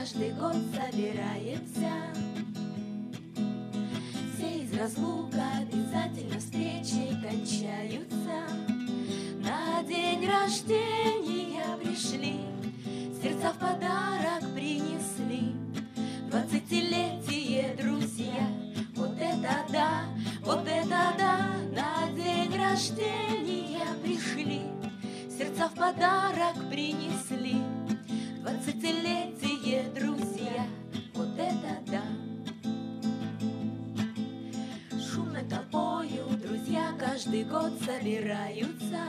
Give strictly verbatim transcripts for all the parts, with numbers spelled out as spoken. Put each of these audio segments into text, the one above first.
каждый год собираемся. Все из разлука обязательно встречи кончаются. На день рождения пришли, сердца в подарок принесли. Двадцатилетие, друзья, вот это да, вот это да. На день рождения пришли, сердца в подарок принесли. Двадцатилетие, друзья, вот это да. Шумной толпою друзья каждый год собираются,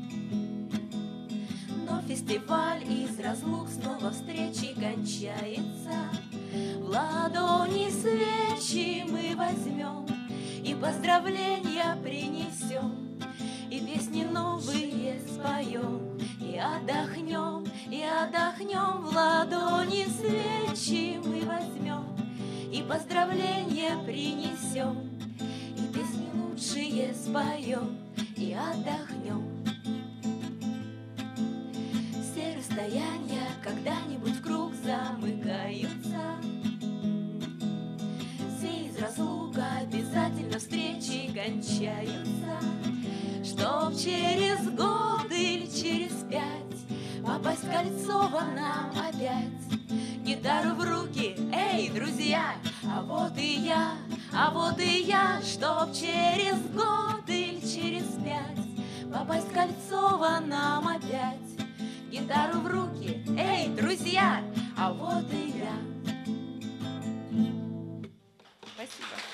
но фестиваль из разлук снова встречи кончается. В ладони свечи мы возьмем и поздравления принесем, и песни новые споем, и отдохнем, и отдохнем. В ладони свечи мы возьмем и поздравления принесем, и песни лучшие споем, и отдохнем. Все расстояния когда-нибудь в круг замыкаются. Все из разлука обязательно встречи кончаются. Чтоб через год или через пять попасть в Кольцово нам опять. Гитару в руки, эй, друзья, а вот и я, а вот и я. Чтоб через год или через пять попасть в Кольцово нам опять. Гитару в руки, эй, друзья, а вот и я. Спасибо.